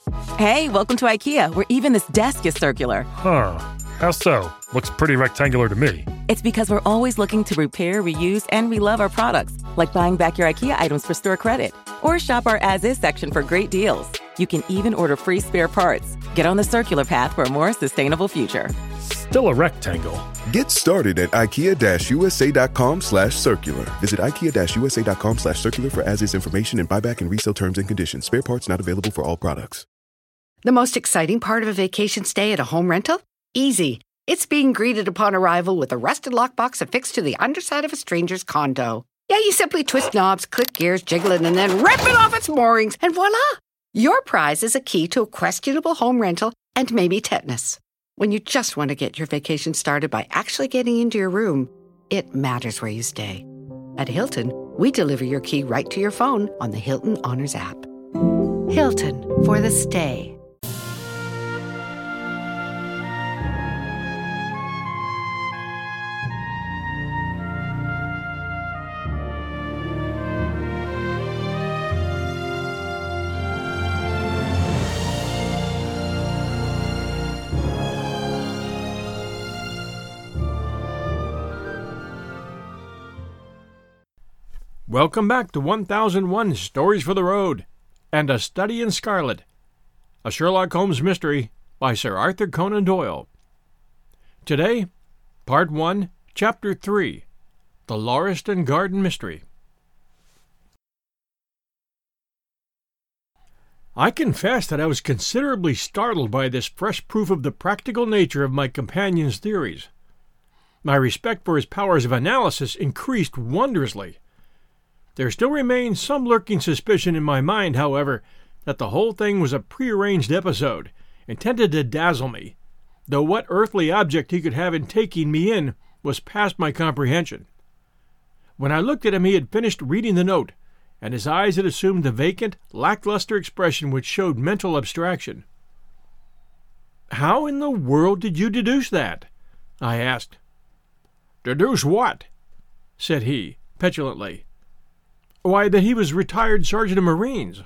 Hey, welcome to IKEA, where even this desk is circular. Huh. How so? Looks pretty rectangular to me. It's because we're always looking to repair, reuse, and relove our products, like buying back your IKEA items for store credit. Or shop our as-is section for great deals. You can even order free spare parts. Get on the circular path for a more sustainable future. Still a rectangle. Get started at IKEA-USA.com/circular. Visit IKEA-USA.com/circular for as-is information and buyback and resale terms and conditions. Spare parts not available for all products. The most exciting part of a vacation stay at a home rental? Easy. It's being greeted upon arrival with a rusted lockbox affixed to the underside of a stranger's condo. Yeah, you simply twist knobs, click gears, jiggle it, and then rip it off its moorings, and voila! Your prize is a key to a questionable home rental and maybe tetanus. When you just want to get your vacation started by actually getting into your room, it matters where you stay. At Hilton, we deliver your key right to your phone on the Hilton Honors app. Hilton, for the stay. Welcome back to 1001 Stories for the Road and A Study in Scarlet, a Sherlock Holmes mystery by Sir Arthur Conan Doyle. Today, Part 1, Chapter 3, The Lauriston Garden Mystery. I confess that I was considerably startled by this fresh proof of the practical nature of my companion's theories. My respect for his powers of analysis increased wondrously. There still remained some lurking suspicion in my mind, however, that the whole thing was a prearranged episode, intended to dazzle me, though what earthly object he could have in taking me in was past my comprehension. When I looked at him, he had finished reading the note, and his eyes had assumed the vacant, lackluster expression which showed mental abstraction. "How in the world did you deduce that?" I asked. "Deduce what?" said he, petulantly. "Why, that he was retired Sergeant of Marines."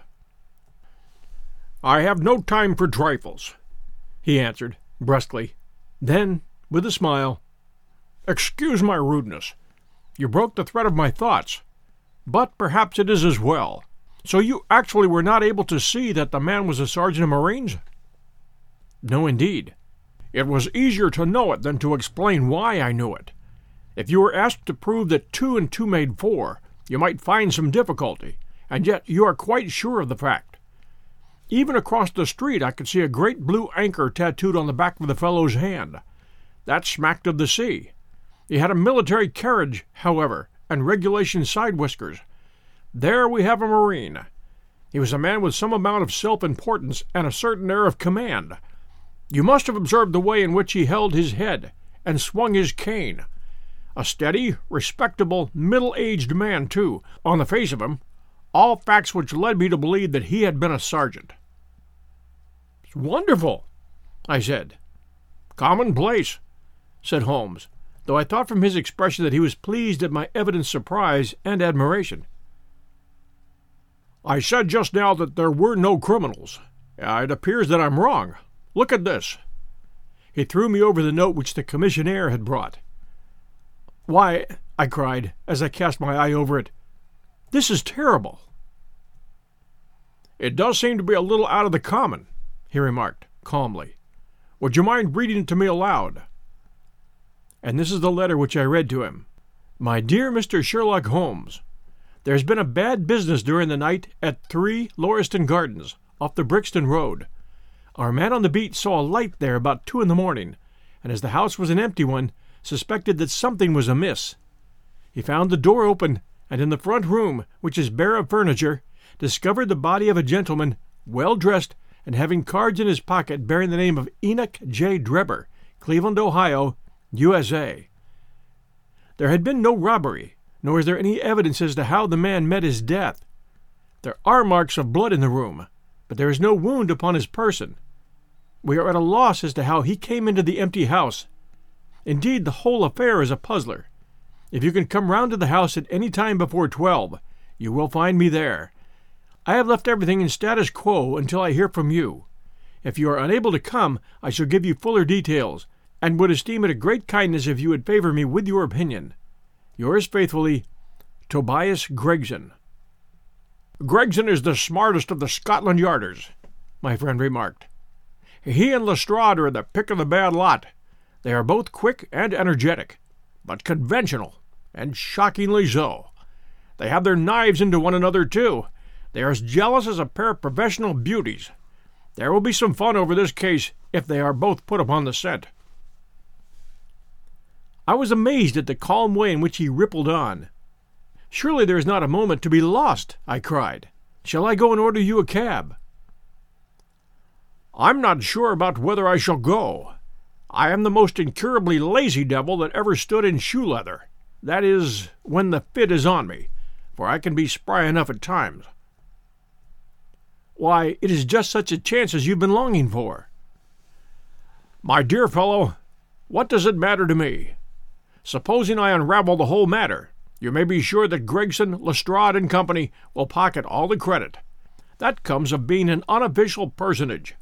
"I have no time for trifles," he answered, brusquely. Then, with a smile, "Excuse my rudeness. You broke the thread of my thoughts. But perhaps it is as well. So you actually were not able to see that the man was a Sergeant of Marines?" "No, indeed." "It was easier to know it than to explain why I knew it. If you were asked to prove that 2 and 2 made 4, you might find some difficulty, and yet you are quite sure of the fact. Even across the street I could see a great blue anchor tattooed on the back of the fellow's hand. That smacked of the sea. He had a military carriage, however, and regulation side whiskers. There we have a Marine. He was a man with some amount of self-importance and a certain air of command. You must have observed the way in which he held his head and swung his cane. A steady, respectable, middle-aged man, too, on the face of him, all facts which led me to believe that he had been a sergeant." "It's wonderful," I said. "Commonplace," said Holmes, though I thought from his expression that he was pleased at my evident surprise and admiration. "I said just now that there were no criminals. It appears that I'm wrong. Look at this." He threw me over the note which the commissionaire had brought. "Why," I cried, as I cast my eye over it, "this is terrible." "It does seem to be a little out of the common," he remarked, calmly. "Would you mind reading it to me aloud?" And this is the letter which I read to him. "My dear Mr. Sherlock Holmes, there has been a bad business during the night at 3 Lauriston Gardens, off the Brixton Road. Our man on the beat saw a light there about 2 in the morning, and as the house was an empty one, suspected that something was amiss. He found the door open, and in the front room, which is bare of furniture, discovered the body of a gentleman, well dressed, and having cards in his pocket bearing the name of Enoch J. Drebber, Cleveland, Ohio, USA. There had been no robbery, nor is there any evidence as to how the man met his death. There are marks of blood in the room, but there is no wound upon his person. We are at a loss as to how he came into the empty house. Indeed, the whole affair is a puzzler. If you can come round to the house at any time before 12, you will find me there. I have left everything in status quo until I hear from you. If you are unable to come, I shall give you fuller details, and would esteem it a great kindness if you would favor me with your opinion. Yours faithfully, Tobias Gregson. Gregson is the smartest of the Scotland Yarders, my friend remarked. He and Lestrade are the pick of the bad lot. They are both quick and energetic, but conventional, and shockingly so. They have their knives into one another, too. They are as jealous as a pair of professional beauties. There will be some fun over this case if they are both put upon the scent. I was amazed at the calm way in which he rippled on. Surely there is not a moment to be lost, I cried. Shall I go and order you a cab? I'm not sure about whether I shall go. I am the most incurably lazy devil that ever stood in shoe leather. That is, when the fit is on me, for I can be spry enough at times. Why, it is just such a chance as you've been longing for. My dear fellow, what does it matter to me? Supposing I unravel the whole matter, you may be sure that Gregson, Lestrade, and Company will pocket all the credit. That comes of being an unofficial personage.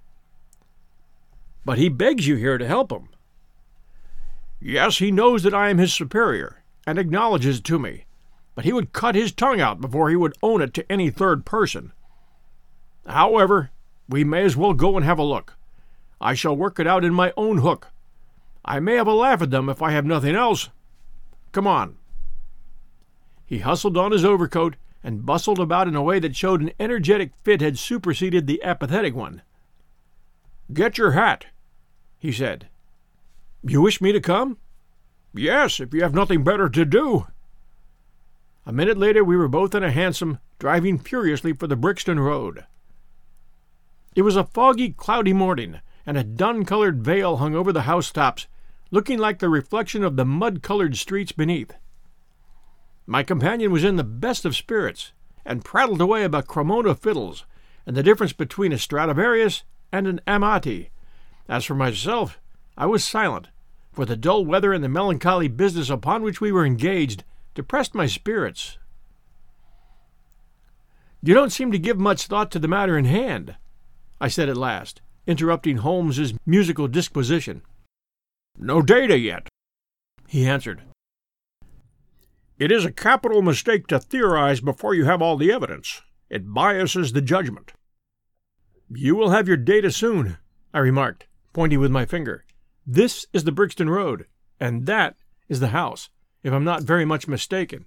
But he begs you here to help him. Yes, he knows that I am his superior, and acknowledges it to me, but he would cut his tongue out before he would own it to any third person. However, we may as well go and have a look. I shall work it out in my own hook. I may have a laugh at them if I have nothing else. Come on. He hustled on his overcoat and bustled about in a way that showed an energetic fit had superseded the apathetic one. Get your hat, he said. You wish me to come? Yes, if you have nothing better to do. A minute later we were both in a hansom, driving furiously for the Brixton Road. It was a foggy, cloudy morning, and a dun-colored veil hung over the housetops, looking like the reflection of the mud-colored streets beneath. My companion was in the best of spirits, and prattled away about Cremona fiddles, and the difference between a Stradivarius and an Amati. As for myself, I was silent, for the dull weather and the melancholy business upon which we were engaged depressed my spirits. You don't seem to give much thought to the matter in hand, I said at last, interrupting Holmes's musical disquisition. No data yet, he answered. It is a capital mistake to theorize before you have all the evidence. It biases the judgment. You will have your data soon, I remarked, pointing with my finger. This is the Brixton Road, and that is the house, if I'm not very much mistaken.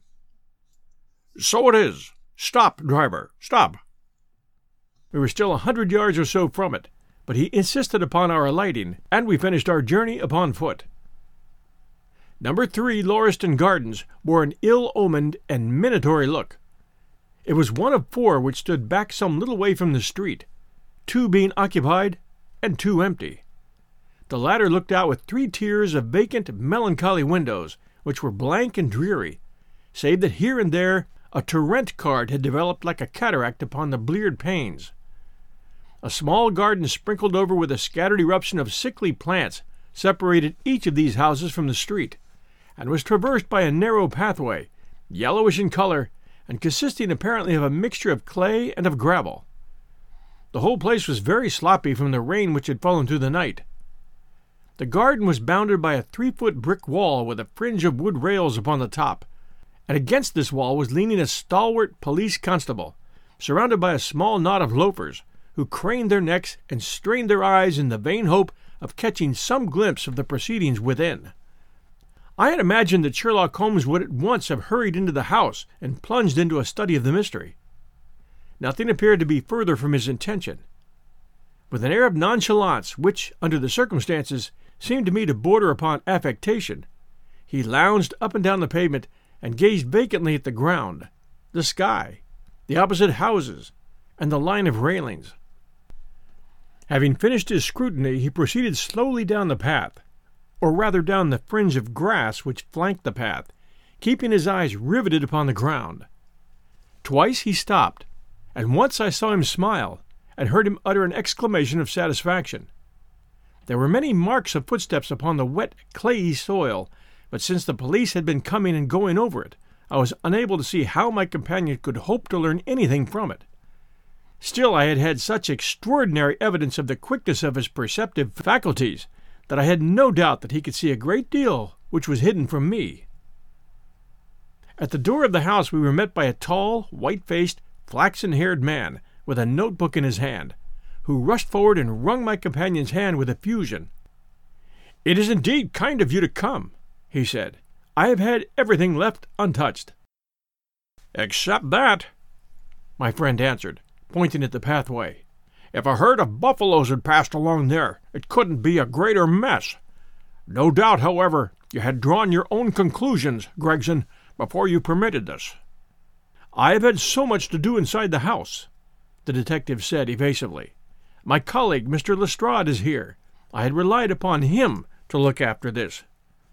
So it is. Stop, driver, stop. We were still 100 yards or so from it, but he insisted upon our alighting, and we finished our journey upon foot. Number 3 Lauriston Gardens bore an ill-omened and minatory look. It was one of 4 which stood back some little way from the street, 2 being occupied and 2 empty. The latter looked out with 3 tiers of vacant, melancholy windows, which were blank and dreary, save that here and there a torrent card had developed like a cataract upon the bleared panes. A small garden sprinkled over with a scattered eruption of sickly plants separated each of these houses from the street, and was traversed by a narrow pathway, yellowish in color, and consisting apparently of a mixture of clay and of gravel. The whole place was very sloppy from the rain which had fallen through the night. The garden was bounded by a 3-foot brick wall with a fringe of wood rails upon the top, and against this wall was leaning a stalwart police constable, surrounded by a small knot of loafers, who craned their necks and strained their eyes in the vain hope of catching some glimpse of the proceedings within. I had imagined that Sherlock Holmes would at once have hurried into the house and plunged into a study of the mystery. Nothing appeared to be further from his intention. With an air of nonchalance which, under the circumstances, seemed to me to border upon affectation, he lounged up and down the pavement and gazed vacantly at the ground, the sky, the opposite houses, and the line of railings. Having finished his scrutiny, he proceeded slowly down the path, or rather down the fringe of grass which flanked the path, keeping his eyes riveted upon the ground. Twice he stopped, and once I saw him smile, and heard him utter an exclamation of satisfaction. There were many marks of footsteps upon the wet, clayey soil, but since the police had been coming and going over it, I was unable to see how my companion could hope to learn anything from it. Still, I had had such extraordinary evidence of the quickness of his perceptive faculties that I had no doubt that he could see a great deal which was hidden from me. At the door of the house we were met by a tall, white-faced, flaxen-haired man with a notebook in his hand, who rushed forward and wrung my companion's hand with effusion. "It is indeed kind of you to come," he said. "I have had everything left untouched." "Except that," my friend answered, pointing at the pathway. "If a herd of buffaloes had passed along there, it couldn't be a greater mess. No doubt, however, you had drawn your own conclusions, Gregson, before you permitted this." "I have had so much to do inside the house," the detective said evasively. "My colleague, Mr. Lestrade, is here. I had relied upon him to look after this."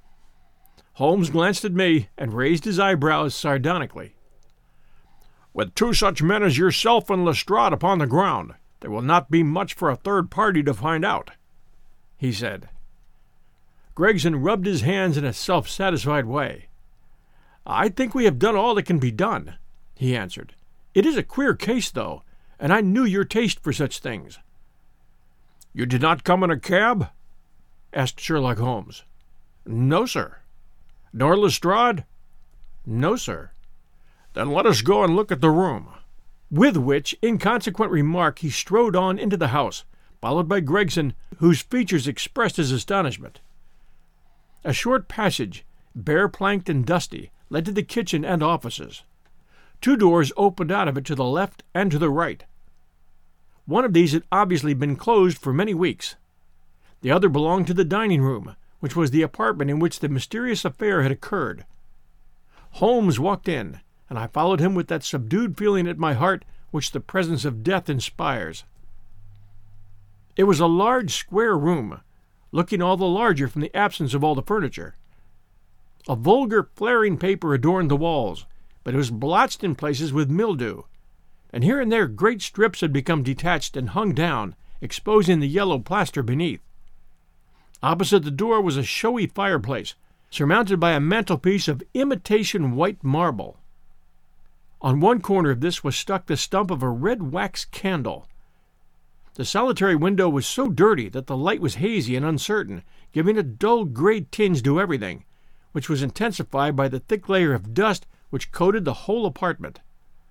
Holmes glanced at me and raised his eyebrows sardonically. "With two such men as yourself and Lestrade upon the ground, there will not be much for a third party to find out," he said. Gregson rubbed his hands in a self-satisfied way. "I think we have done all that can be done," he answered. "It is a queer case, though, and I knew your taste for such things." "You did not come in a cab?" asked Sherlock Holmes. "No, sir." "Nor Lestrade?" "No, sir." "Then let us go and look at the room." With which inconsequent remark he strode on into the house, followed by Gregson, whose features expressed his astonishment. A short passage, bare-planked and dusty, led to the kitchen and offices. 2 doors opened out of it to the left and to the right. One of these had obviously been closed for many weeks. The other belonged to the dining room, which was the apartment in which the mysterious affair had occurred. Holmes walked in, and I followed him with that subdued feeling at my heart which the presence of death inspires. It was a large square room, looking all the larger from the absence of all the furniture. A vulgar flaring paper adorned the walls, but it was blotched in places with mildew, and here and there great strips had become detached and hung down, exposing the yellow plaster beneath. Opposite the door was a showy fireplace, surmounted by a mantelpiece of imitation white marble. On one corner of this was stuck the stump of a red wax candle. The solitary window was so dirty that the light was hazy and uncertain, giving a dull gray tinge to everything, which was intensified by the thick layer of dust which coated the whole apartment.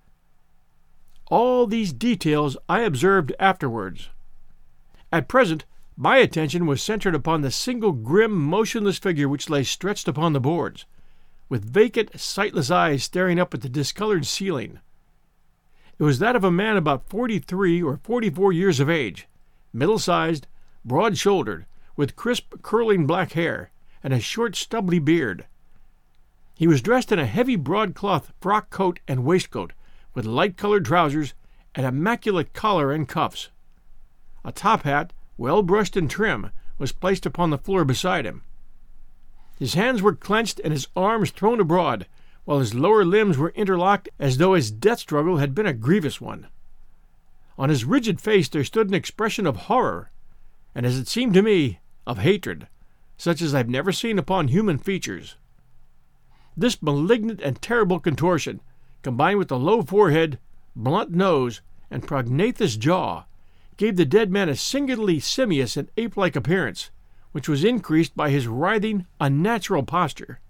All these details I observed afterwards. At present, my attention was centered upon the single grim, motionless figure which lay stretched upon the boards, with vacant, sightless eyes staring up at the discolored ceiling. It was that of a man about 43 or 44 years of age, middle-sized, broad-shouldered, with crisp, curling black hair, and a short, stubbly beard. He was dressed in a heavy broadcloth frock coat and waistcoat, with light-colored trousers, and immaculate collar and cuffs. A top hat, well brushed and trim, was placed upon the floor beside him. His hands were clenched and his arms thrown abroad, while his lower limbs were interlocked as though his death struggle had been a grievous one. On his rigid face there stood an expression of horror, and, as it seemed to me, of hatred, such as I have never seen upon human features. This malignant and terrible contortion, combined with the low forehead, blunt nose, and prognathous jaw, gave the dead man a singularly simious and ape-like appearance, which was increased by his writhing, unnatural posture.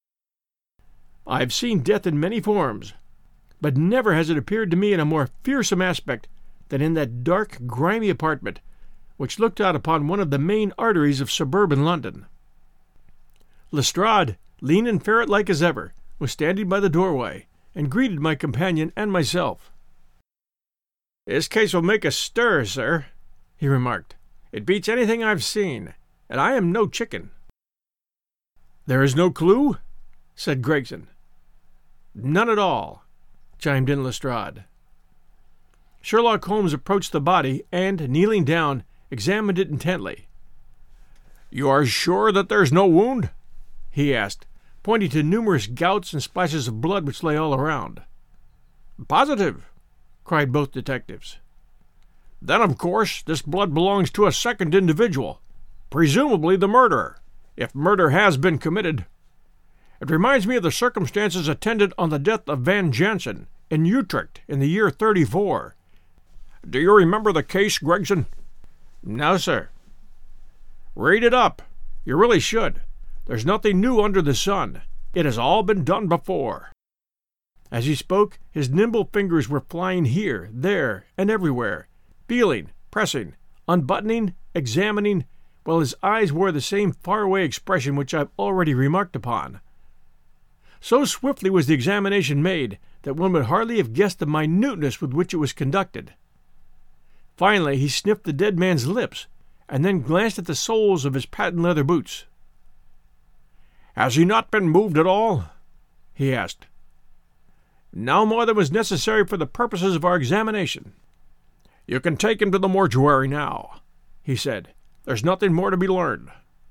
I have seen death in many forms, but never has it appeared to me in a more fearsome aspect than in that dark, grimy apartment, which looked out upon one of the main arteries of suburban London. Lestrade, lean and ferret-like as ever, was standing by the doorway, and greeted my companion and myself. "This case will make a stir, sir," he remarked. "It beats anything I've seen, and I am no chicken." "There is no clue?" said Gregson. "None at all," chimed in Lestrade. Sherlock Holmes approached the body and, kneeling down, examined it intently. "You are sure that there is no wound?" he asked, pointing to numerous gouts and splashes of blood which lay all around. "Positive," cried both detectives. "Then, of course, this blood belongs to a second individual, presumably the murderer, if murder has been committed. It reminds me of the circumstances attendant on the death of Van Jansen in Utrecht in the year '34. Do you remember the case, Gregson?" "No, sir." "Read it up. You really should. There's nothing new under the sun. It has all been done before." As he spoke, his nimble fingers were flying here, there, and everywhere, feeling, pressing, unbuttoning, examining, while his eyes wore the same faraway expression which I've already remarked upon. So swiftly was the examination made that one would hardly have guessed the minuteness with which it was conducted. Finally he sniffed the dead man's lips, and then glanced at the soles of his patent leather boots. "Has he not been moved at all?" he asked. "No more than was necessary for the purposes of our examination." "You can take him to the mortuary now," he said. "There's nothing more to be learned."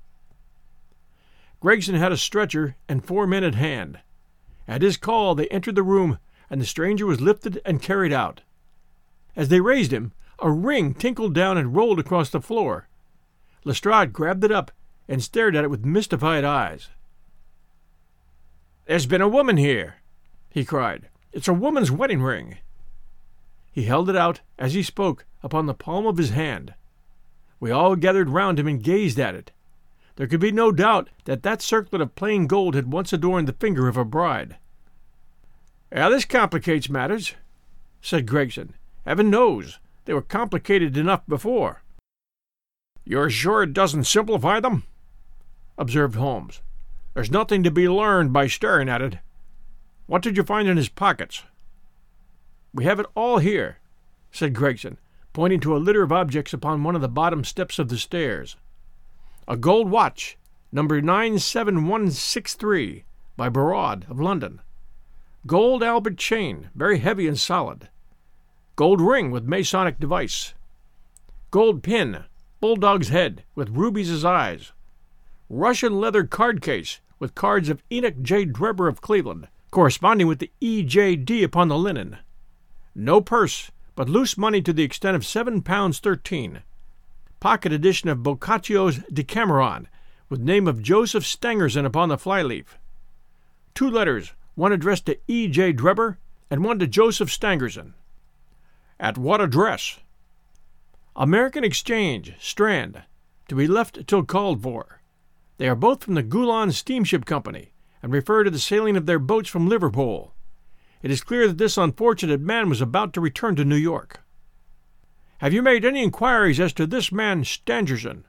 Gregson had a stretcher and 4 men at hand. At his call they entered the room, and the stranger was lifted and carried out. As they raised him, a ring tinkled down and rolled across the floor. Lestrade grabbed it up and stared at it with mystified eyes. "There's been a woman here," he cried. "It's a woman's wedding ring." He held it out, as he spoke, upon the palm of his hand. We all gathered round him and gazed at it. There could be no doubt that that circlet of plain gold had once adorned the finger of a bride. "This complicates matters," said Gregson. "Heaven knows, they were complicated enough before." "You're sure it doesn't simplify them?" observed Holmes. "There's nothing to be learned by staring at it. What did you find in his pockets?" "We have it all here," said Gregson, pointing to a litter of objects upon one of the bottom steps of the stairs. "A gold watch, number 97163, by Barrade, of London. Gold Albert chain, very heavy and solid. Gold ring with Masonic device. Gold pin, bulldog's head, with rubies as eyes. Russian leather card case, with cards of Enoch J. Drebber of Cleveland, corresponding with the E.J.D. upon the linen. No purse, but loose money to the extent of £7.13. Pocket edition of Boccaccio's Decameron, with name of Joseph Stangerson upon the flyleaf. 2 letters, one addressed to E.J. Drebber and one to Joseph Stangerson." "At what address?" "American Exchange, Strand, to be left till called for. They are both from the Goulon Steamship Company, and refer to the sailing of their boats from Liverpool. It is clear that this unfortunate man was about to return to New York." "Have you made any inquiries as to this man Stangerson?"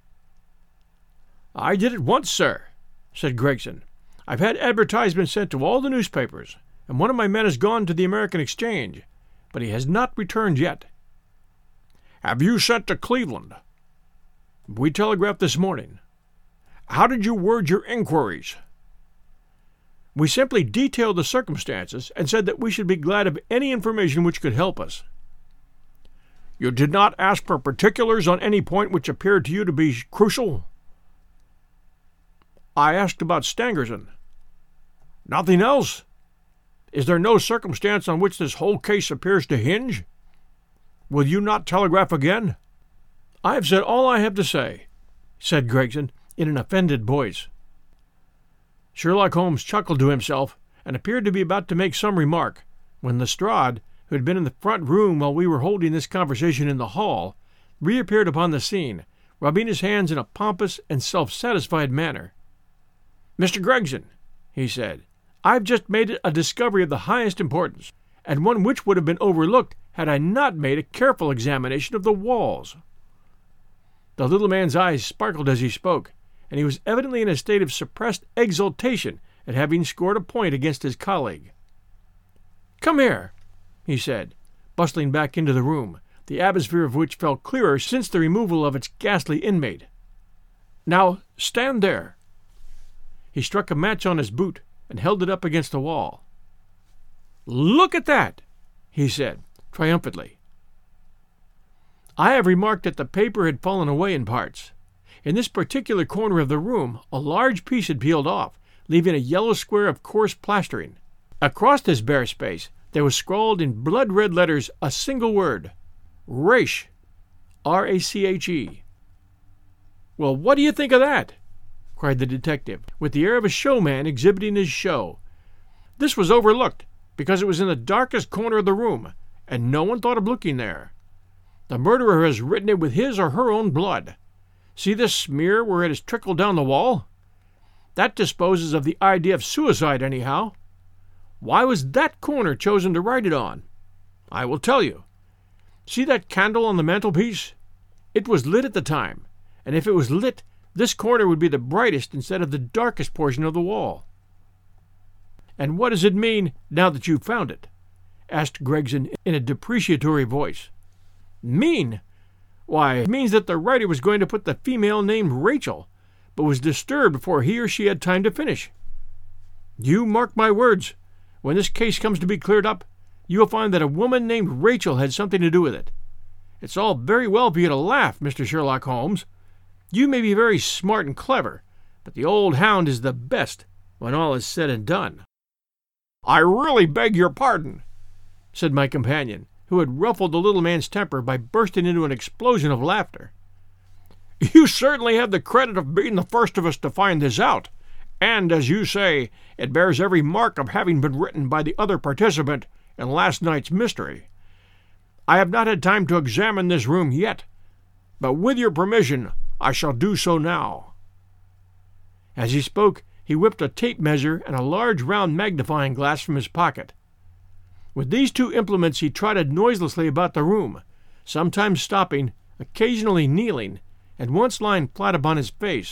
"I did at once, sir," said Gregson. "I've had advertisements sent to all the newspapers, and one of my men has gone to the American Exchange, but he has not returned yet." "Have you sent to Cleveland?" "We telegraphed this morning." "How did you word your inquiries?" "We simply detailed the circumstances, and said that we should be glad of any information which could help us." "You did not ask for particulars on any point which appeared to you to be crucial?" "I asked about Stangerson." "Nothing else? Is there no circumstance on which this whole case appears to hinge? Will you not telegraph again?" "I have said all I have to say," said Gregson, in an offended voice. Sherlock Holmes chuckled to himself, and appeared to be about to make some remark, when Lestrade, who had been in the front room while we were holding this conversation in the hall, reappeared upon the scene, rubbing his hands in a pompous and self-satisfied manner. "Mr. Gregson," he said, "I've just made a discovery of the highest importance, and one which would have been overlooked had I not made a careful examination of the walls." The little man's eyes sparkled as he spoke, and he was evidently in a state of suppressed exultation at having scored a point against his colleague. "Come here," he said, bustling back into the room, the atmosphere of which felt clearer since the removal of its ghastly inmate. "Now stand there." He struck a match on his boot and held it up against the wall. "Look at that," he said, triumphantly. I have remarked that the paper had fallen away in parts. In this particular corner of the room a large piece had peeled off, leaving a yellow square of coarse plastering. Across this bare space there was scrawled in blood-red letters a single word: Rache. R-A-C-H-E. "Well, what do you think of that?" cried the detective, with the air of a showman exhibiting his show. "This was overlooked, because it was in the darkest corner of the room, and no one thought of looking there. The murderer has written it with his or her own blood. See this smear where it has trickled down the wall? That disposes of the idea of suicide, anyhow. Why was that corner chosen to write it on? I will tell you. See that candle on the mantelpiece? It was lit at the time, and if it was lit, this corner would be the brightest instead of the darkest portion of the wall. And what does it mean now that you've found it? Asked Gregson in a depreciatory voice. Mean? Why, it means that the writer was going to put the female named Rachel, but was disturbed before he or she had time to finish. You mark my words, when this case comes to be cleared up, you will find that a woman named Rachel had something to do with it. It's all very well for you to laugh, Mr. Sherlock Holmes. You may be very smart and clever, but the old hound is the best when all is said and done. I really beg your pardon, said my companion, who had ruffled the little man's temper by bursting into an explosion of laughter. You certainly have the credit of being the first of us to find this out, and, as you say, it bears every mark of having been written by the other participant in last night's mystery. I have not had time to examine this room yet, but with your permission I shall do so now. As he spoke, he whipped a tape measure and a large round magnifying glass from his pocket. With these two implements he trotted noiselessly about the room, sometimes stopping, occasionally kneeling, and once lying flat upon his face.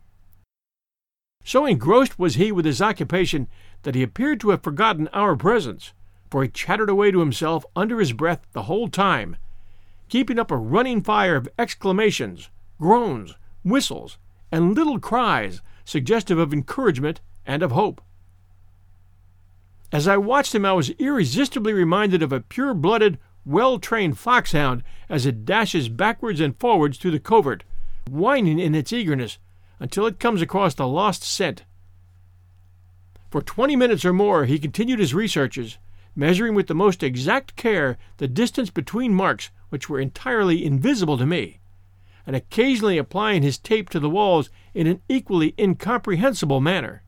So engrossed was he with his occupation that he appeared to have forgotten our presence, for he chattered away to himself under his breath the whole time, keeping up a running fire of exclamations, groans, whistles, and little cries suggestive of encouragement and of hope. As I watched him, I was irresistibly reminded of a pure-blooded, well-trained foxhound as it dashes backwards and forwards through the covert, whining in its eagerness until it comes across the lost scent. For 20 minutes or more he continued his researches, measuring with the most exact care the distance between marks which were entirely invisible to me, and occasionally applying his tape to the walls in an equally incomprehensible manner.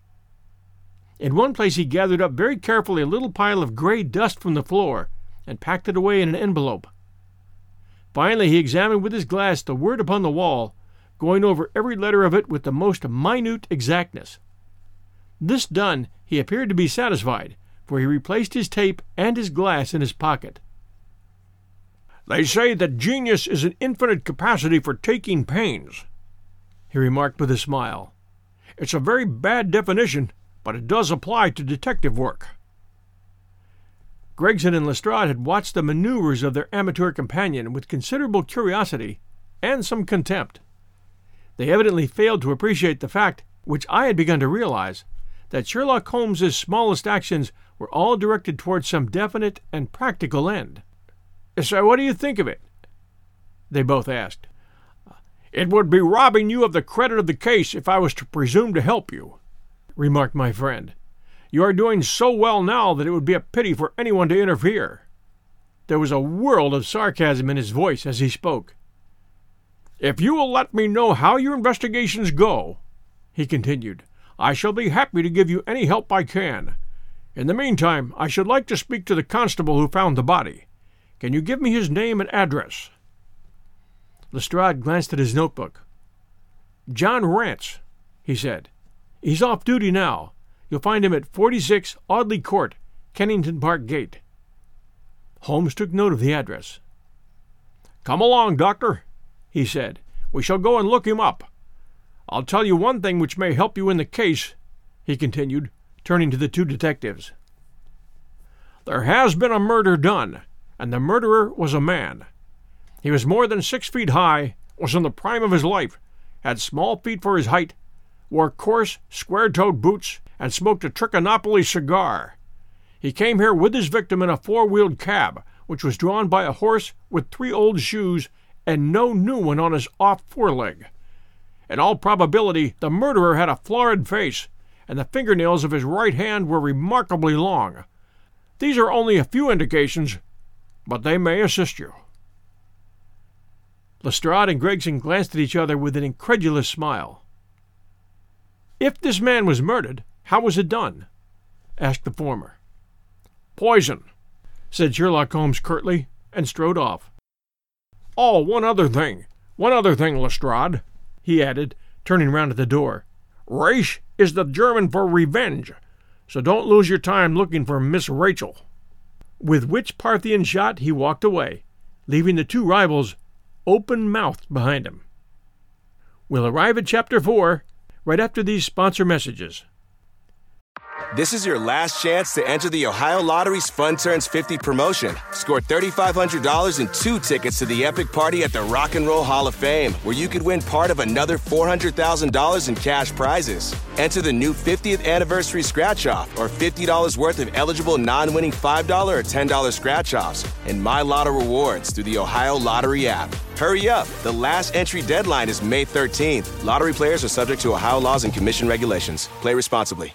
In one place he gathered up very carefully a little pile of gray dust from the floor and packed it away in an envelope. Finally he examined with his glass the word upon the wall, going over every letter of it with the most minute exactness. This done, he appeared to be satisfied, for he replaced his tape and his glass in his pocket. They say that genius is an infinite capacity for taking pains, he remarked with a smile. It's a very bad definition, but it does apply to detective work. Gregson and Lestrade had watched the maneuvers of their amateur companion with considerable curiosity and some contempt. They evidently failed to appreciate the fact, which I had begun to realize, that Sherlock Holmes's smallest actions were all directed towards some definite and practical end. So what do you think of it? They both asked. It would be robbing you of the credit of the case if I was to presume to help you, remarked my friend. You are doing so well now that it would be a pity for anyone to interfere. There was a world of sarcasm in his voice as he spoke. If you will let me know how your investigations go, he continued, I shall be happy to give you any help I can. In the meantime, I should like to speak to the constable who found the body. Can you give me his name and address? Lestrade glanced at his notebook. John Rance, he said. He's off duty now. You'll find him at 46 Audley Court, Kennington Park Gate. Holmes took note of the address. Come along, Doctor, he said. We shall go and look him up. I'll tell you one thing which may help you in the case, he continued, turning to the two detectives. There has been a murder done, and the murderer was a man. He was more than 6 feet high, was in the prime of his life, had small feet for his height, wore coarse, square-toed boots, and smoked a Trichinopoly cigar. He came here with his victim in a 4-wheeled cab, which was drawn by a horse with 3 old shoes and no new one on his off foreleg. In all probability, the murderer had a florid face, and the fingernails of his right hand were remarkably long. These are only a few indications, but they may assist you. Lestrade and Gregson glanced at each other with an incredulous smile. If this man was murdered, how was it done? Asked the former. Poison, said Sherlock Holmes curtly, and strode off. Oh, one other thing, Lestrade," he added, turning round at the door. "Rache is the German for revenge, so don't lose your time looking for Miss Rachel." With which Parthian shot he walked away, leaving the two rivals open-mouthed behind him. We'll arrive at Chapter 4 right after these sponsor messages. This is your last chance to enter the Ohio Lottery's Fun Turns 50 promotion. Score $3,500 and 2 tickets to the epic party at the Rock and Roll Hall of Fame, where you could win part of another $400,000 in cash prizes. Enter the new 50th anniversary scratch-off or $50 worth of eligible non-winning $5 or $10 scratch-offs and My Lotto rewards through the Ohio Lottery app. Hurry up. The last entry deadline is May 13th. Lottery players are subject to Ohio laws and commission regulations. Play responsibly.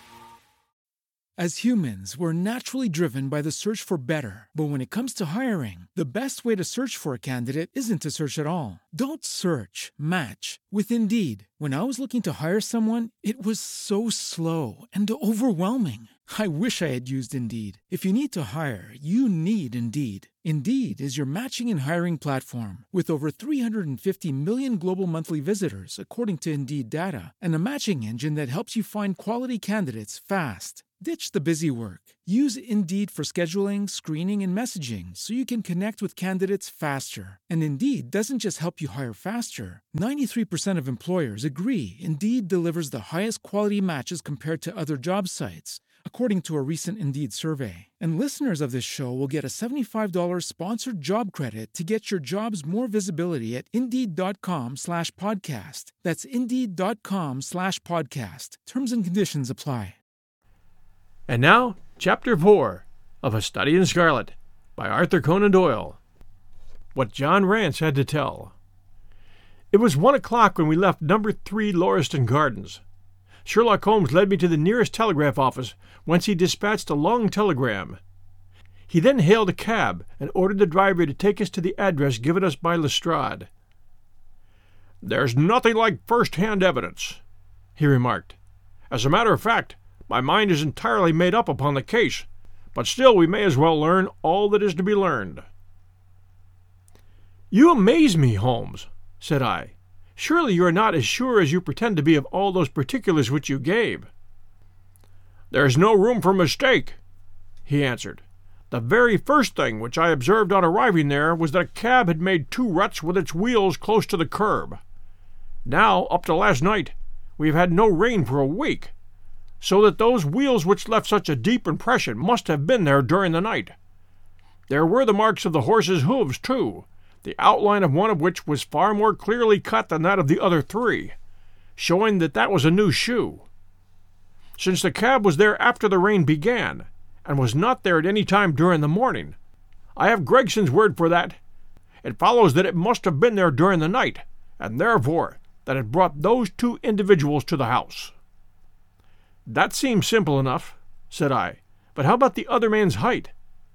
As humans, we're naturally driven by the search for better. But when it comes to hiring, the best way to search for a candidate isn't to search at all. Don't search, match with Indeed. When I was looking to hire someone, it was so slow and overwhelming. I wish I had used Indeed. If you need to hire, you need Indeed. Indeed is your matching and hiring platform with over 350 million global monthly visitors, according to Indeed data, and a matching engine that helps you find quality candidates fast. Ditch the busy work. Use Indeed for scheduling, screening, and messaging so you can connect with candidates faster. And Indeed doesn't just help you hire faster. 93% of employers agree Indeed delivers the highest quality matches compared to other job sites, according to a recent Indeed survey. And listeners of this show will get a $75 sponsored job credit to get your jobs more visibility at Indeed.com/podcast. That's Indeed.com/podcast. Terms and conditions apply. And now, Chapter 4 of A Study in Scarlet by Arthur Conan Doyle. What John Rance Had to Tell. It was 1 o'clock when we left number 3 Lauriston Gardens. Sherlock Holmes led me to the nearest telegraph office, whence he dispatched a long telegram. He then hailed a cab and ordered the driver to take us to the address given us by Lestrade. "There's nothing like first-hand evidence," he remarked. "As a matter of fact, my mind is entirely made up upon the case, but still we may as well learn all that is to be learned." "You amaze me, Holmes," said I. "Surely you are not as sure as you pretend to be of all those particulars which you gave." "There's no room for mistake," he answered. "The very first thing which I observed on arriving there was that a cab had made 2 ruts with its wheels close to the curb. Now, up to last night, we have had no rain for a week, so that those wheels which left such a deep impression must have been there during the night. There were the marks of the horse's hooves, too, the outline of one of which was far more clearly cut than that of the other 3, showing that that was a new shoe. Since the cab was there after the rain began, and was not there at any time during the morning, I have Gregson's word for that. It follows that it must have been there during the night, and therefore that it brought those 2 individuals to the house." "That seems simple enough," said I. "But how about the other man's height?"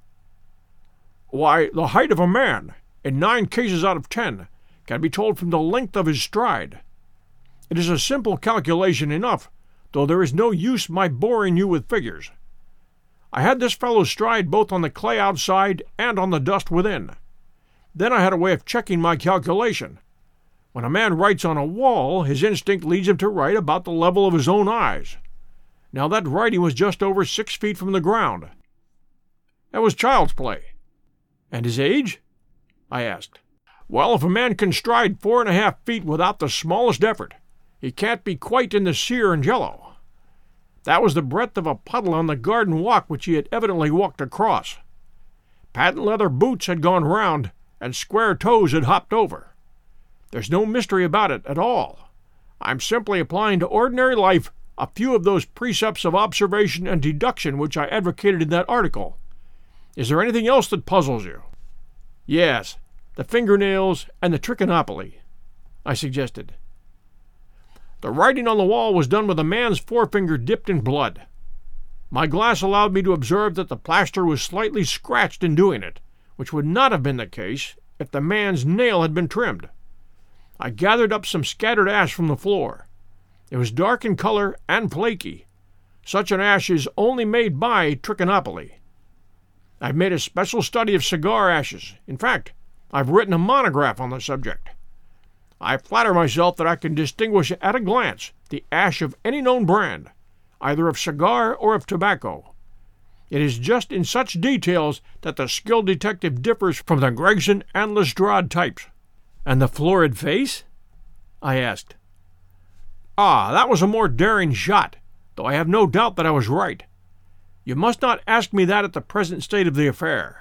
"Why, the height of a man, in 9 cases out of 10, can be told from the length of his stride. It is a simple calculation enough, though there is no use my boring you with figures. I had this fellow's stride both on the clay outside and on the dust within. Then I had a way of checking my calculation. When a man writes on a wall, his instinct leads him to write about the level of his own eyes. Now that writing was just over 6 feet from the ground. That was child's play." "And his age?" I asked. "Well, if a man can stride 4.5 feet without the smallest effort, he can't be quite in the sere and yellow. That was the breadth of a puddle on the garden walk which he had evidently walked across. Patent leather boots had gone round, and square toes had hopped over. There's no mystery about it at all. I'm simply applying to ordinary life a few of those precepts of observation and deduction which I advocated in that article. Is there anything else that puzzles you?" "Yes, the fingernails and the trichinopoly," I suggested. "The writing on the wall was done with a man's forefinger dipped in blood. My glass allowed me to observe that the plaster was slightly scratched in doing it, which would not have been the case if the man's nail had been trimmed. I gathered up some scattered ash from the floor. It was dark in color and flaky. Such an ash is only made by trichinopoly. I've made a special study of cigar ashes. In fact, I've written a monograph on the subject. I flatter myself that I can distinguish at a glance the ash of any known brand, either of cigar or of tobacco. It is just in such details that the skilled detective differs from the Gregson and Lestrade types. And the florid face? I asked. Ah, that was a more daring shot, though I have no doubt that I was right. You must not ask me that at the present state of the affair.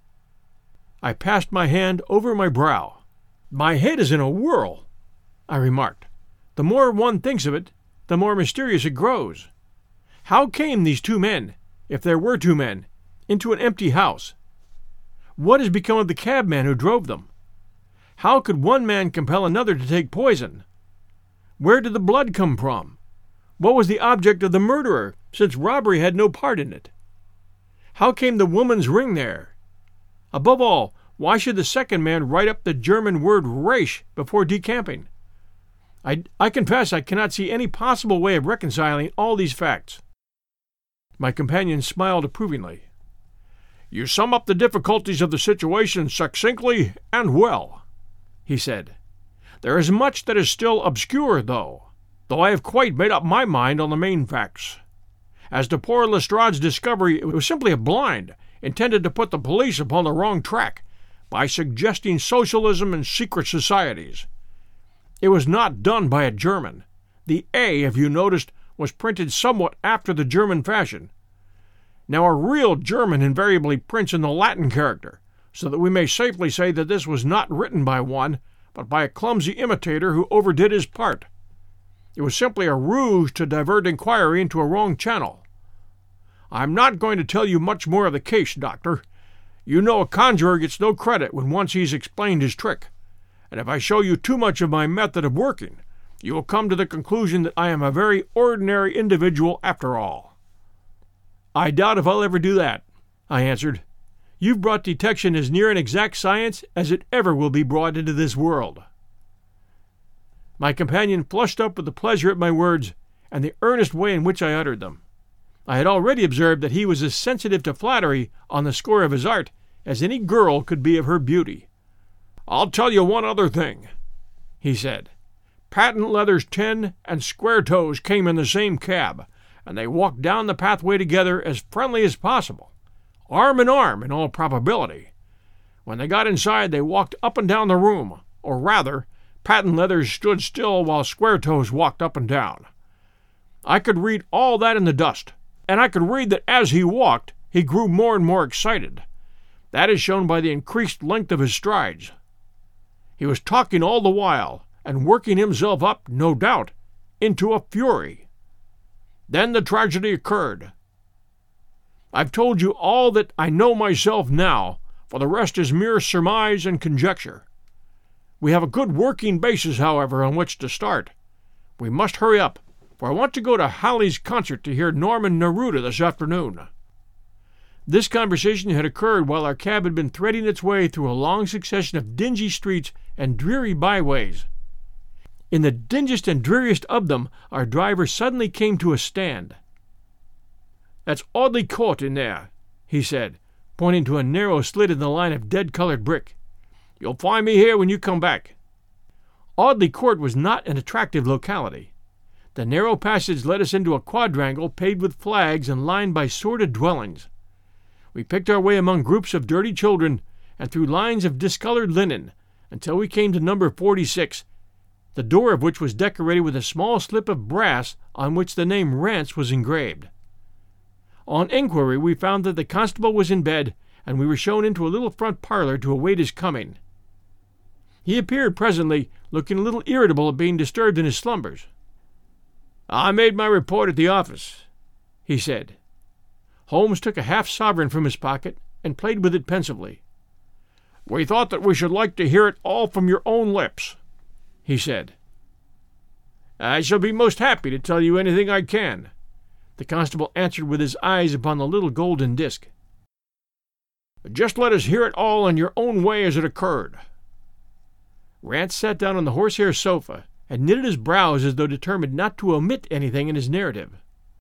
I passed my hand over my brow. My head is in a whirl, I remarked. The more one thinks of it, the more mysterious it grows. How came these two men, if there were two men, into an empty house? What has become of the cabman who drove them? How could one man compel another to take poison? Where did the blood come from? What was the object of the murderer, since robbery had no part in it? How came the woman's ring there? Above all, why should the second man write up the German word Reich before decamping? I confess I cannot see any possible way of reconciling all these facts. My companion smiled approvingly. You sum up the difficulties of the situation succinctly and well, he said. There is much that is still obscure, though I have quite made up my mind on the main facts. As to poor Lestrade's discovery, it was simply a blind, intended to put the police upon the wrong track by suggesting socialism and secret societies. It was not done by a German. The A, if you noticed, was printed somewhat after the German fashion. Now, a real German invariably prints in the Latin character, so that we may safely say that this was not written by one, but by a clumsy imitator who overdid his part. It was simply a ruse to divert inquiry into a wrong channel. I'm not going to tell you much more of the case, Doctor. You know a conjurer gets no credit when once he's explained his trick, and if I show you too much of my method of working, you will come to the conclusion that I am a very ordinary individual after all. I doubt if I'll ever do that, I answered. You've brought detection as near an exact science as it ever will be brought into this world. My companion flushed up with the pleasure at my words and the earnest way in which I uttered them. I had already observed that he was as sensitive to flattery on the score of his art as any girl could be of her beauty. I'll tell you one other thing, he said. Patent Leather's 10 and Square Toes came in the same cab, and they walked down the pathway together as friendly as possible, arm in arm in all probability. When they got inside, they walked up and down the room, or rather, Patent Leather stood still while Square Toes walked up and down. I could read all that in the dust, and I could read that as he walked, he grew more and more excited. That is shown by the increased length of his strides. He was talking all the while, and working himself up, no doubt, into a fury. Then the tragedy occurred. I've told you all that I know myself now, for the rest is mere surmise and conjecture. We have a good working basis, however, on which to start. We must hurry up, for I want to go to Halley's concert to hear Norman Neruda this afternoon. This conversation had occurred while our cab had been threading its way through a long succession of dingy streets and dreary byways. In the dingiest and dreariest of them, our driver suddenly came to a stand. "That's Audley Court in there," he said, pointing to a narrow slit in the line of dead-colored brick. "You'll find me here when you come back." Audley Court was not an attractive locality. The narrow passage led us into a quadrangle paved with flags and lined by sordid dwellings. We picked our way among groups of dirty children and through lines of discolored linen until we came to number 46, the door of which was decorated with a small slip of brass on which the name Rance was engraved. On inquiry, we found that the constable was in bed, and we were shown into a little front parlor to await his coming. He appeared presently, looking a little irritable at being disturbed in his slumbers. "I made my report at the office," he said. Holmes took a half-sovereign from his pocket and played with it pensively. "We thought that we should like to hear it all from your own lips," he said. "I shall be most happy to tell you anything I can," the constable answered with his eyes upon the little golden disk. "Just let us hear it all in your own way as it occurred." Rance sat down on the horsehair sofa and knitted his brows as though determined not to omit anything in his narrative.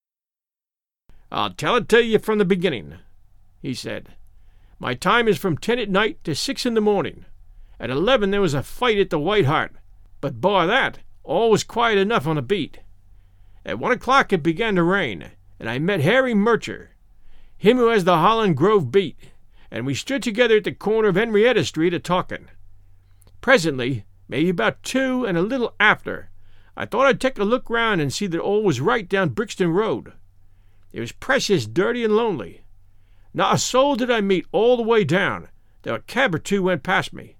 "I'll tell it to you from the beginning," he said. "My time is from 10 at night to 6 in the morning, At 11 there was a fight at the White Hart, but bar that, all was quiet enough on the beat. At 1 o'clock it began to rain, and I met Harry Murcher, him who has the Holland Grove beat, and we stood together at the corner of Henrietta Street a-talking. Presently, maybe about 2 and a little after, I thought I'd take a look round and see that all was right down Brixton Road. It was precious dirty and lonely. Not a soul did I meet all the way down, though a cab or two went past me.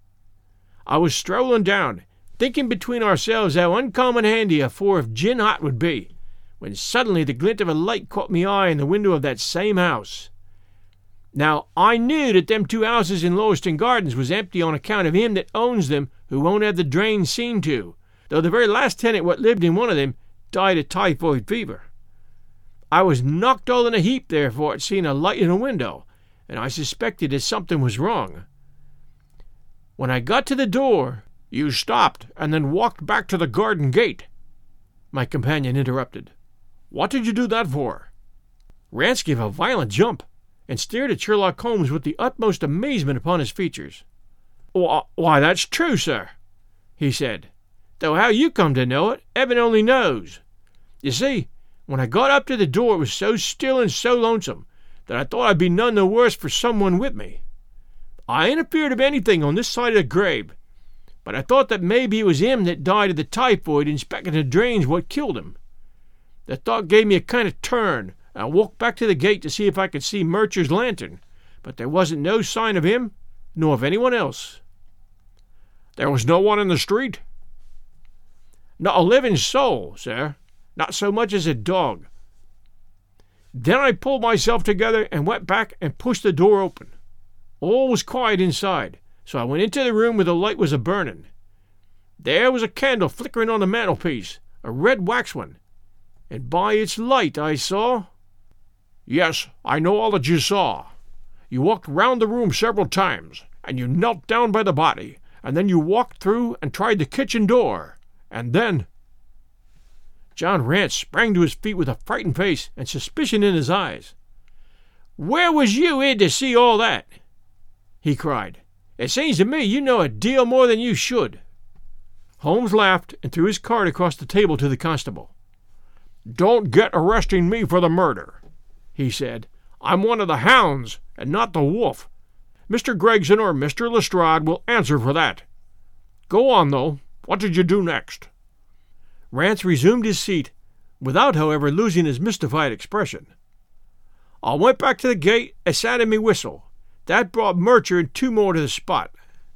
I was strolling down, thinking between ourselves how uncommon handy a 4 of gin hot would be, when suddenly the glint of a light caught me eye in the window of that same house. Now, I knew that them 2 houses in Lauriston Gardens was empty on account of him that owns them who won't have the drains seen to, though the very last tenant what lived in one of them died of typhoid fever. I was knocked all in a heap, therefore, at seeing a light in a window, and I suspected that something was wrong. When I got to the door, "You stopped and then walked back to the garden gate," my companion interrupted. "What did you do that for?" Rance gave a violent jump, and stared at Sherlock Holmes with the utmost amazement upon his features. "Why, that's true, sir," he said, "though how you come to know it, heaven only knows. You see, when I got up to the door it was so still and so lonesome that I thought I'd be none the worse for someone with me. I ain't afeard of anything on this side of the grave, but I thought that maybe it was him that died of the typhoid inspecting the drains what killed him. The thought gave me a kind of turn, and I walked back to the gate to see if I could see Murcher's lantern, but there wasn't no sign of him, nor of anyone else." "There was no one in the street?" "Not a living soul, sir, not so much as a dog." Then I pulled myself together and went back and pushed the door open. All was quiet inside, so I went into the room where the light was a-burning. There was a candle flickering on the mantelpiece, a red wax one, and by its light I saw— "Yes, I know all that you saw. You walked round the room several times, and you knelt down by the body, and then you walked through and tried the kitchen door, and then—" John Rance sprang to his feet with a frightened face and suspicion in his eyes. "Where was you hid to see all that?" he cried. "It seems to me you know a deal more than you should." Holmes laughed and threw his card across the table to the constable. "Don't get arresting me for the murder," he said. "I'm one of the hounds, and not the wolf. Mr. Gregson or Mr. Lestrade will answer for that. Go on, though. What did you do next?" Rance resumed his seat, without, however, losing his mystified expression. "I went back to the gate and sounded me whistle. That brought Murcher and 2 more to the spot."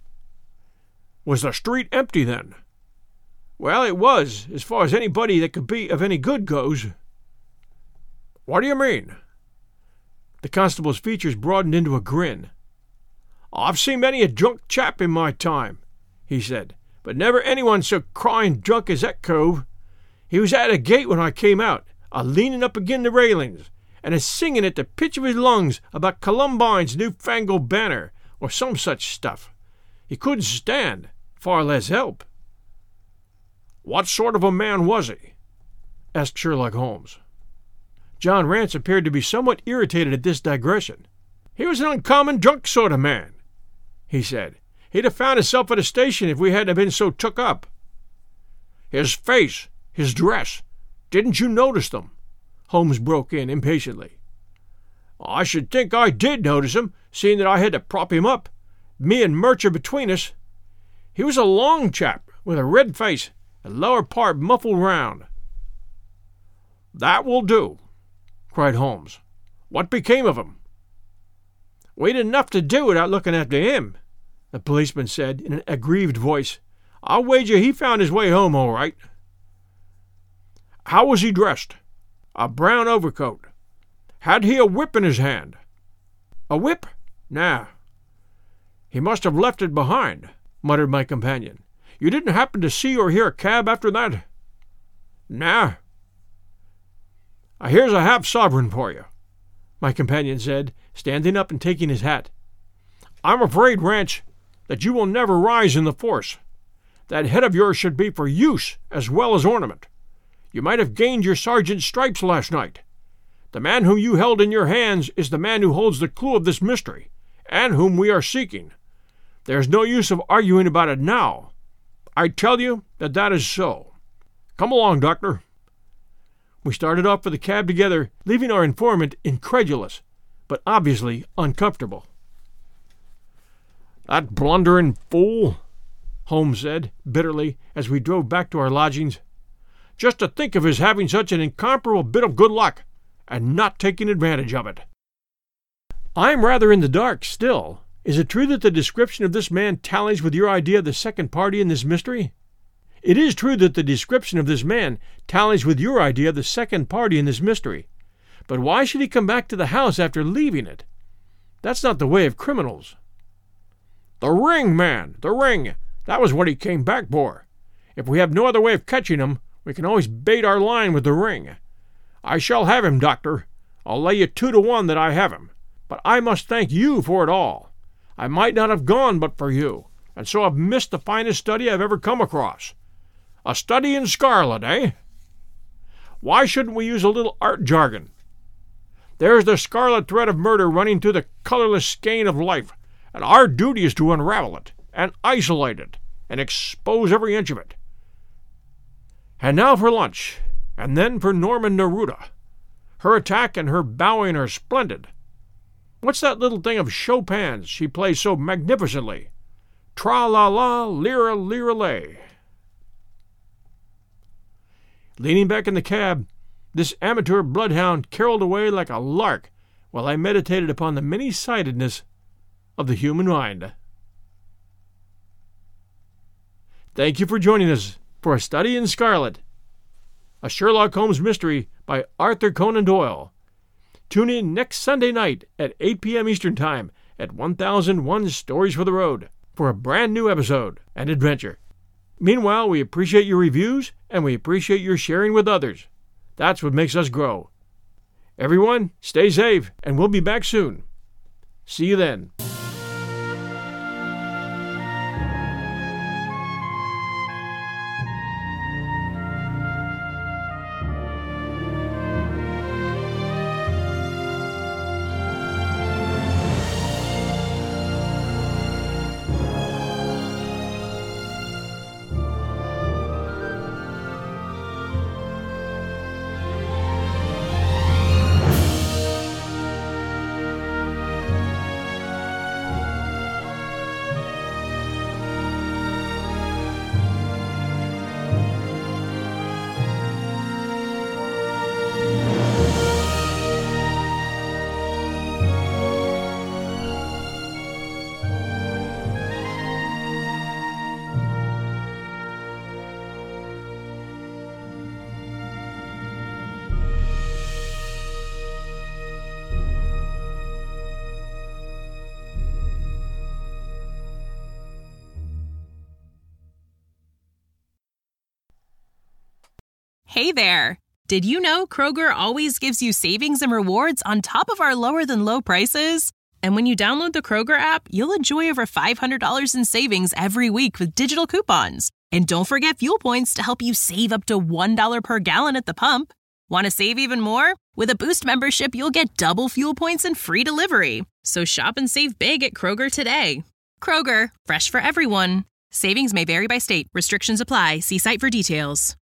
"Was the street empty, then?" "Well, it was, as far as anybody that could be of any good goes." "What do you mean?" The constable's features broadened into a grin. "I've seen many a drunk chap in my time," he said, "but never anyone so crying drunk as that cove. He was at a gate when I came out, a-leaning up agin the railings, and a-singing at the pitch of his lungs about Columbine's new-fangled banner, or some such stuff. He couldn't stand, far less help." "What sort of a man was he?" asked Sherlock Holmes. John Rance appeared to be somewhat irritated at this digression. "He was an uncommon drunk sort of man," he said. "He'd have found himself at a station if we hadn't been so took up." "His face, his dress, didn't you notice them?" Holmes broke in impatiently. "I should think I did notice him, seeing that I had to prop him up, me and Murcher between us. He was a long chap, with a red face, and lower part muffled round." "That will do," cried Holmes. "What became of him?" "We'd enough to do without looking after him," the policeman said in an aggrieved voice. "I'll wager he found his way home all right." "How was he dressed?" "A brown overcoat." "Had he a whip in his hand?" "A whip? Nah." "He must have left it behind," muttered my companion. "You didn't happen to see or hear a cab after that?" "Nah." "Here's a half-sovereign for you," my companion said, standing up and taking his hat. "I'm afraid, Rance, that you will never rise in the force. That head of yours should be for use as well as ornament. You might have gained your sergeant's stripes last night. The man whom you held in your hands is the man who holds the clue of this mystery, and whom we are seeking. There's no use of arguing about it now. I tell you that is so. Come along, Doctor." We started off for the cab together, leaving our informant incredulous, but obviously uncomfortable. "That blundering fool," Holmes said bitterly as we drove back to our lodgings. "Just to think of his having such an incomparable bit of good luck, and not taking advantage of it." "I'm rather in the dark still. Is it true that the description of this man tallies with your idea of the second party in this mystery?" "It is true that the description of this man tallies with your idea of the second party in this mystery. But why should he come back to the house after leaving it? That's not the way of criminals." "The ring, man, the ring! That was what he came back for. If we have no other way of catching him, we can always bait our line with the ring. I shall have him, Doctor. I'll lay you 2 to 1 that I have him. But I must thank you for it all. I might not have gone but for you, and so have missed the finest study I've ever come across. A study in scarlet, eh? Why shouldn't we use a little art jargon? There's the scarlet thread of murder running through the colorless skein of life, and our duty is to unravel it, and isolate it, and expose every inch of it. And now for lunch, and then for Norman Neruda. Her attack and her bowing are splendid. What's that little thing of Chopin's she plays so magnificently? Tra-la-la, lira-lira-lay." Leaning back in the cab, this amateur bloodhound caroled away like a lark while I meditated upon the many-sidedness of the human mind. Thank you for joining us for A Study in Scarlet, a Sherlock Holmes mystery by Arthur Conan Doyle. Tune in next Sunday night at 8 p.m. Eastern Time at 1001 Stories for the Road for a brand new episode and adventure. Meanwhile, we appreciate your reviews and we appreciate your sharing with others. That's what makes us grow. Everyone, stay safe, and we'll be back soon. See you then. Hey there! Did you know Kroger always gives you savings and rewards on top of our lower-than-low prices? And when you download the Kroger app, you'll enjoy over $500 in savings every week with digital coupons. And don't forget fuel points to help you save up to $1 per gallon at the pump. Want to save even more? With a Boost membership, you'll get double fuel points and free delivery. So shop and save big at Kroger today. Kroger, fresh for everyone. Savings may vary by state. Restrictions apply. See site for details.